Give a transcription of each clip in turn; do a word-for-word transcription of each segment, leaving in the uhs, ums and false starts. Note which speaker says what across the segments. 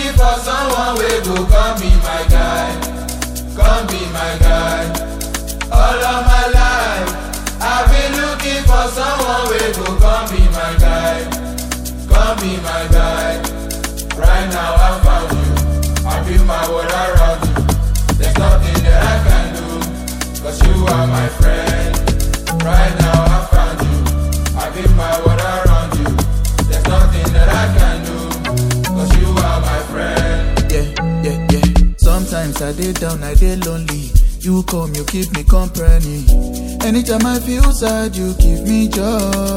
Speaker 1: looking for someone wey go come be my guy, come be my guy. All of my life, I've been looking for someone wey go come be my guy, come be my guy. Right now I found you, I feel my world around you. There's nothing that I can do, cause you are my friend. Right now I found you, I feel my world around you. There's nothing that I can do, cause you are my friend.
Speaker 2: Yeah, yeah, yeah. Sometimes I dey down, I dey lonely. You come, you keep me company. Anytime I feel sad, you give me joy.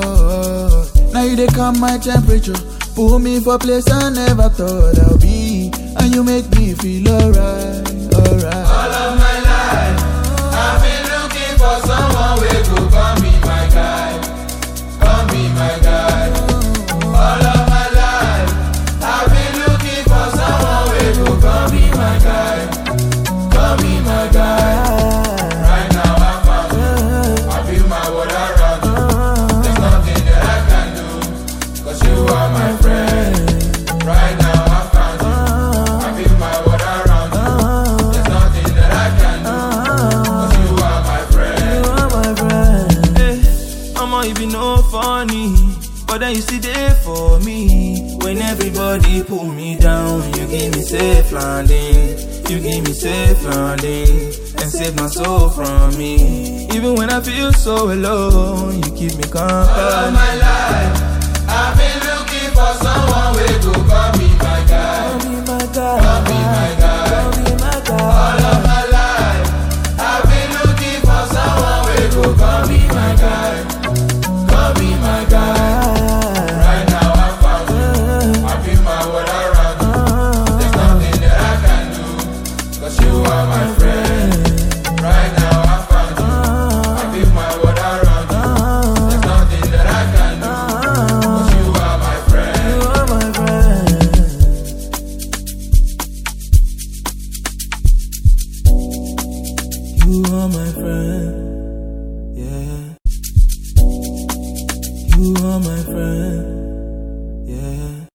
Speaker 2: Now you dey calm my temperature, pull me for place I never thought I'll be, and you make me feel alright, alright.
Speaker 1: All of my life, I've been looking for someone wey go come be my guy, come be my guy. All of my life, I've been looking for someone wey go come be my guy, come be my guy. Right now I found you, I feel my world around you. There's nothing that I can do, cause you are my friend. Right now I found you, I feel my world around you. There's nothing that I can do, cause you are my friend.
Speaker 2: You are my friend.
Speaker 3: Hey, I'ma even no funny, but then you still there for me. When everybody pull me down, you give me safe landing. You give me safe landing and save my soul from me. Even when I feel so alone, you keep me company.
Speaker 1: All of my life, I've been looking for someone wey go come be my guy,
Speaker 2: Come be my guy,
Speaker 1: come be my guy.
Speaker 2: come be my guy.
Speaker 1: All of my life, I've been looking for someone wey go come be my guy, come be my guy. Right now I found you, I feel my world around you. There's nothing that I can do, cause you are my friend. Right now I found you, I feel my world around you. There's nothing that I can do, cause you are my friend.
Speaker 2: You are my friend.
Speaker 3: You are my friend, yeah. You are my friend.